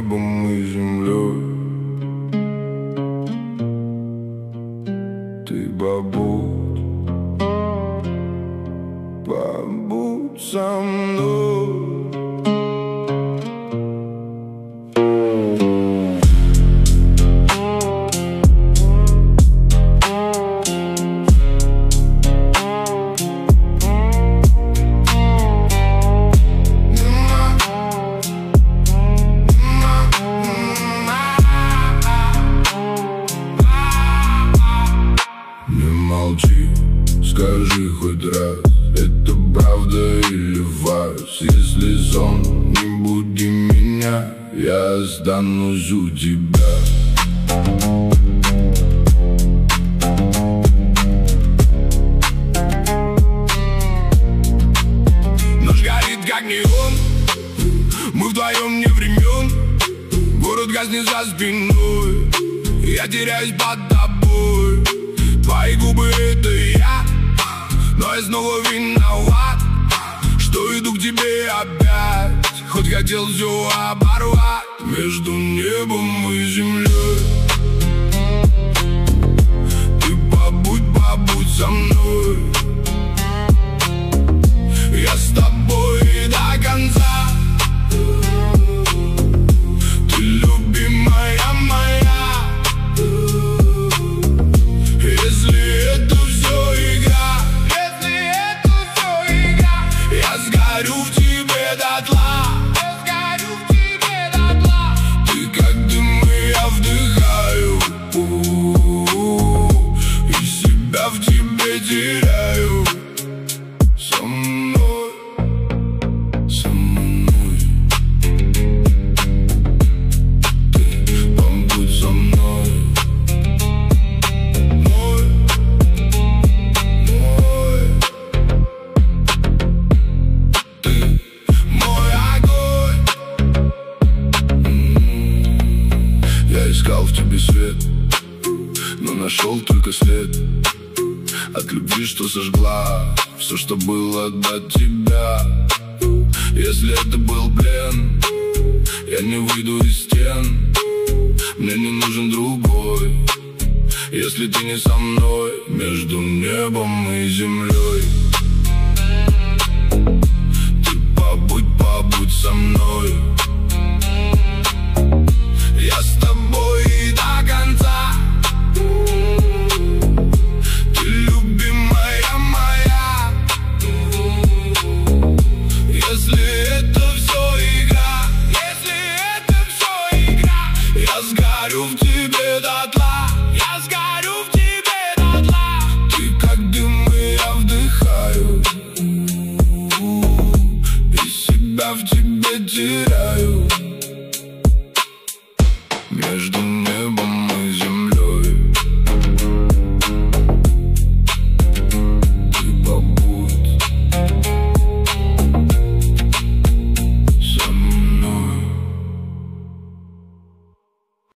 небом и землей. Ты побудь со мной. Молчи, скажи хоть раз, это правда или фарс? Если сон, не буди меня, я останусь у тебя. Ночь горит как неон, мы вдвоем не времен. Город гаснет за спиной, я теряюсь под тобой. Твои губы — это я, но я снова виноват, что иду к тебе опять. Хоть хотел все оборвать между небом и землей. Ты побудь со мной. Я с тобой до конца. Ты любимая моя. Сгорю в тебе дотла. Ты как дым, и я вдыхаю, и себя в тебе теряю. Со мной, со мной. Ты побудь со мной. Мой, мой. Я искал в тебе свет, но нашел только след от любви, что сожгла все, что было до тебя. Если это был плен, я не выйду из стен. Мне не нужен другой, если ты не со мной. Между небом и землей. Ты побудь со мной. Я с тобой до конца. Ты любимая моя. Если это все игра, если это все игра, я сгорю в тебе дотла. Я сгорю в тебе дотла. Ты как дым, и я вдыхаю, и себя в тебе теряю.